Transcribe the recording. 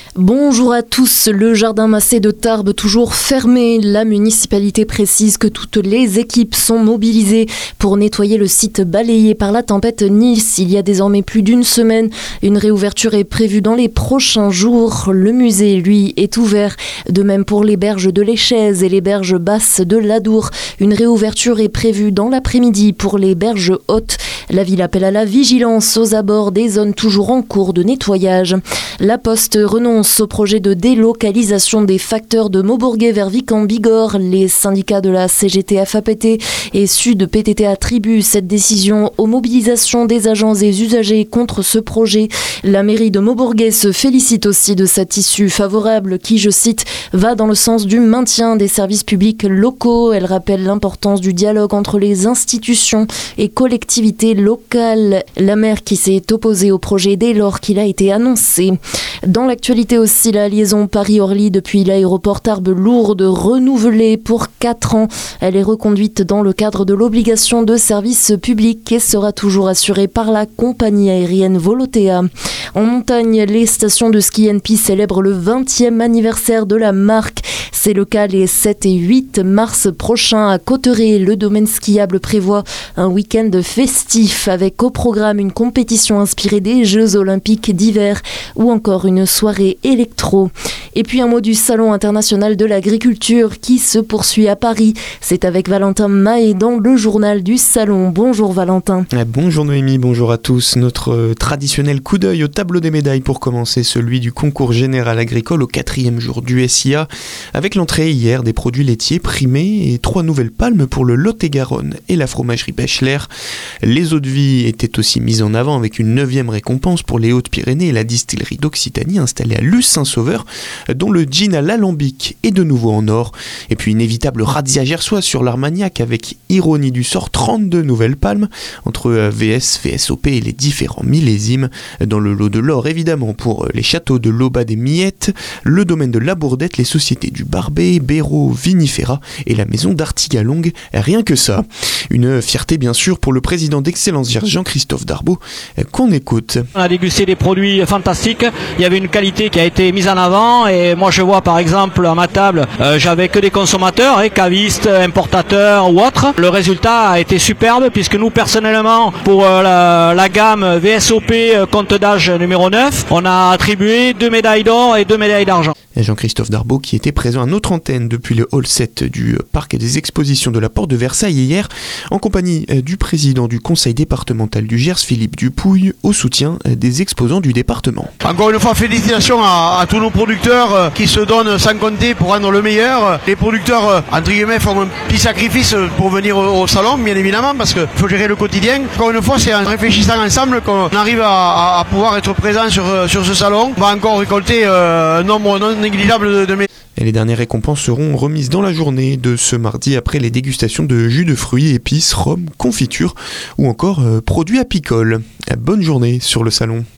Bonjour à tous, le jardin Massé de Tarbes toujours fermé. La municipalité précise que toutes les équipes sont mobilisées pour nettoyer le site balayé par la tempête Nils il y a désormais plus d'une semaine. Une réouverture est prévue dans les prochains jours. Le musée, lui, est ouvert. De même pour les berges de l'Échez et les berges basses de l'Adour. Une réouverture est prévue dans l'après-midi pour les berges hautes. La ville appelle à la vigilance aux abords des zones toujours en cours de nettoyage. La Poste renonce au projet de délocalisation des facteurs de Maubourguet vers Vic-en-Bigorre. Les syndicats de la CGT FAPT et Sud PTT attribuent cette décision aux mobilisations des agents et usagers contre ce projet. La mairie de Maubourguet se félicite aussi de cette issue favorable qui, je cite, va dans le sens du maintien des services publics locaux. Elle rappelle l'importance du dialogue entre les institutions et collectivités locales. La maire qui s'est opposée au projet dès lors qu'il a été annoncé. Dans l'actualité aussi, la liaison Paris-Orly depuis l'aéroport Tarbes-Lourdes renouvelée pour 4 ans. Elle est reconduite dans le cadre de l'obligation de service public et sera toujours assurée par la compagnie aérienne Volotea. En montagne, les stations de ski & célèbrent le 20e anniversaire de la marque. C'est le cas les 7 et 8 mars prochains à Cauterets. Le domaine skiable prévoit un week-end festif avec au programme une compétition inspirée des Jeux Olympiques d'hiver ou encore une soirée électro. Et puis un mot du Salon international de l'agriculture qui se poursuit à Paris. C'est avec Valentin Mahé dans le journal du Salon. Bonjour Valentin. Bonjour Noémie, bonjour à tous. Notre traditionnel coup d'œil au tableau des médailles pour commencer, celui du concours général agricole au 4e jour du SIA, avec l'entrée hier des produits laitiers primés et 3 nouvelles palmes pour le Lot-et-Garonne et la fromagerie Bechler. Les eaux de vie étaient aussi mises en avant avec une 9e récompense pour les Hautes-Pyrénées et la distillerie d'Occitanie installée à Luce-Saint-Sauveur, dont le gin à l'alambic est de nouveau en or. Et puis une évitable razzia gersoise sur l'Armagnac avec ironie du sort 32 nouvelles palmes entre VS, VSOP et les différents millésimes. Dans le lot de l'or évidemment pour les châteaux de l'Auba des Miettes, le domaine de la Bourdette, les sociétés du Barbet, Béraud, Vinifera et la maison d'Artigalongue. Rien que ça. Une fierté bien sûr pour le président d'Excellence Jean-Christophe Darbaud qu'on écoute. On a dégusté des produits fantastiques, il y avait une qualité qui a été mise en avant et moi je vois par exemple à ma table, j'avais que des consommateurs, cavistes, importateurs ou autres. Le résultat a été superbe puisque nous personnellement pour la gamme VSOP compte d'âge numéro 9, on a attribué 2 médailles d'or et 2 médailles d'argent. Jean-Christophe Darbaud qui était présent à notre antenne depuis le hall 7 du parc des expositions de la Porte de Versailles hier en compagnie du président du conseil départemental du Gers, Philippe Dupouille, au soutien des exposants du département. Encore une fois, félicitations à tous nos producteurs qui se donnent sans compter pour rendre le meilleur. Les producteurs, entre guillemets, font un petit sacrifice pour venir au salon, bien évidemment, parce qu'il faut gérer le quotidien. Encore une fois, c'est en réfléchissant ensemble qu'on arrive à pouvoir être présent sur ce salon. On va encore récolter un nombre non négligeable de médailles. Et les dernières récompenses seront remises dans la journée de ce mardi après les dégustations de jus de fruits, épices, rhum, confitures ou encore produits apicoles. Bonne journée sur le salon.